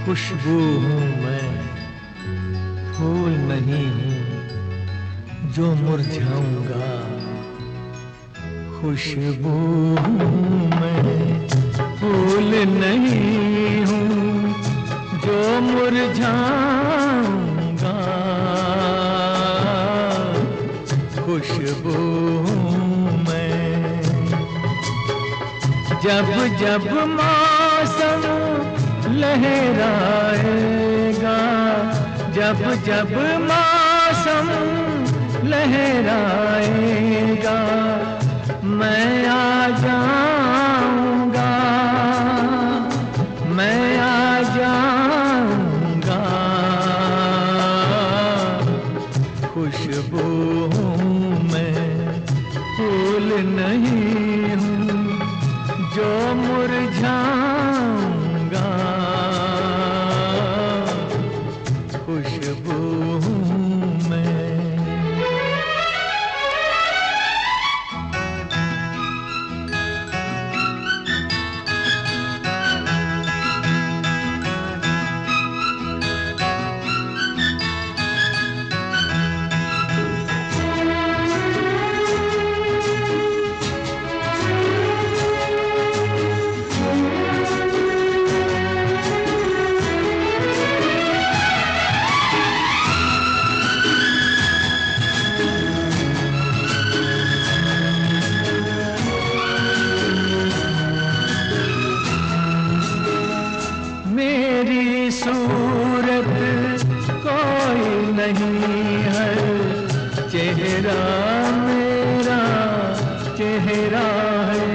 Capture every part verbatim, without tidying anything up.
खुशबू हूँ मैं, फूल नहीं हूँ जो मुरझाऊंगा। खुशबू हूँ मैं, फूल नहीं हूँ जो मुरझाऊंगा। खुशबू हूँ मैं। जब जब मौसम लहराएगा, जब जब मौसम लहराएगा, मैं आ जाऊंगा, मैं आ जाऊंगा। खुशबू हूँ मैं, फूल नहीं हूँ जो मुरझाऊंगा। खुशबू हूँ मैं। मेरी सूरत कोई नहीं है, चेहरा मेरा चेहरा है।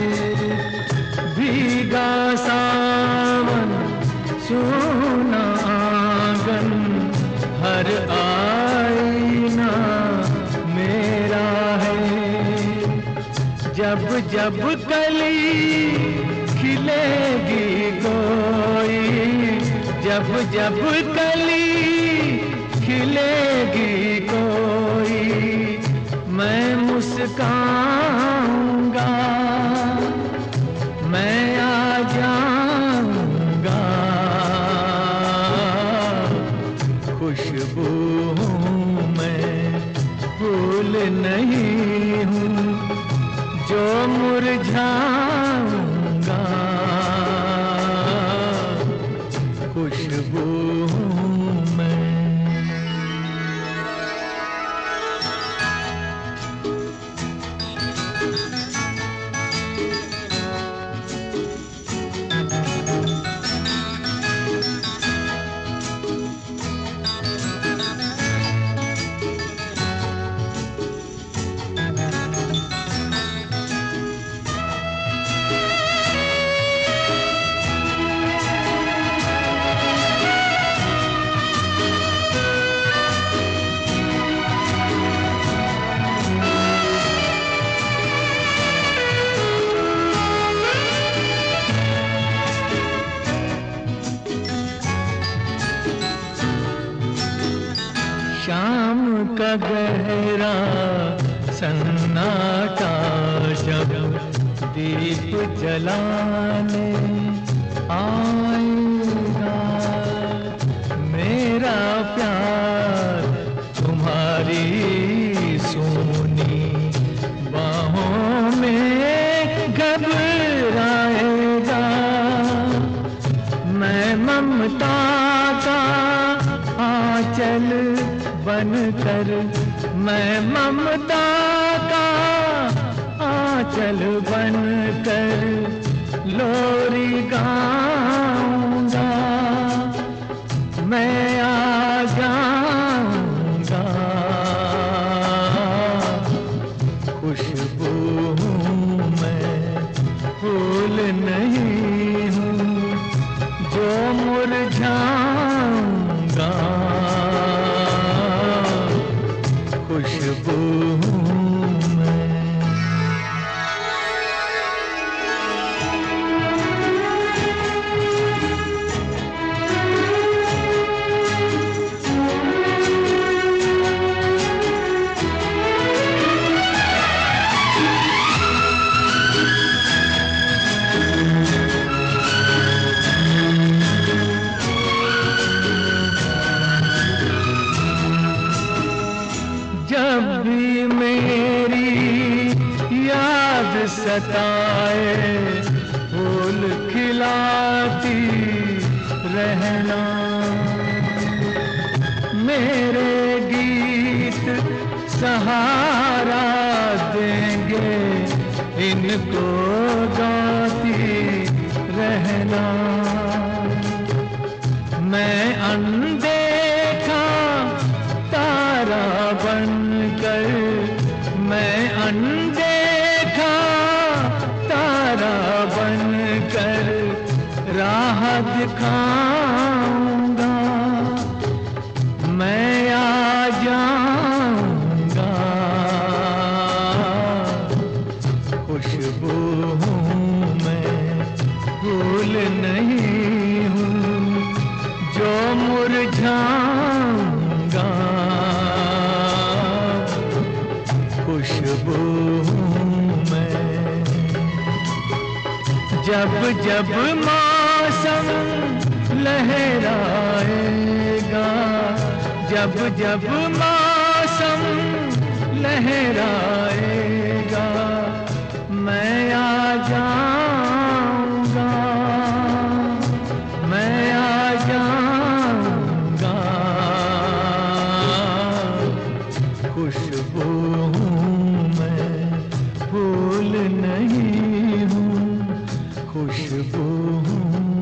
भीगा सावन सूना आंगन, हर आईना मेरा है। जब जब कली खिलेगी कोई, जब जब कली खिलेगी कोई, मैं मुस्काऊंगा, मैं आ जाऊंगा। खुशबू हूँ मैं, फूल नहीं हूँ जो मुरझाऊंगा। खुशबू हूँ मैं। शाम का गहरा सन्नाटा जब दीप जलाने आएगा, मेरा प्यार तुम्हारी सोनी बाहों में घबराएगा। मैं ममता का आंचल बनकर, मैं ममता का आंचल बनकर लोरी गाऊंगा, मैं आ जाऊंगा। खुशबू हूँ मैं, फूल नहीं हूँ जो मुरझाऊंगा। खुशबू हूँ मैं। गाती रहना। मेरे गीत सहारा देंगे, इनको गाती रहना। मैं अनदेखा तारा बनकर, मैं अनदेखा तारा बनकर राह दिखाऊंगा। मैं आ जाऊंगा, खुशबू हूँ मैं, फूल नहीं हूँ जो मुरझाऊंगा। खुशबू हूँ मैं। जब जब मौसम लहराएगा, जब जब मौसम लहराएगा, मैं आ जाऊंगा, मैं आ जाऊंगा। खुशबू हूँ मैं, फूल नहीं हूँ, खुशबू हूँ।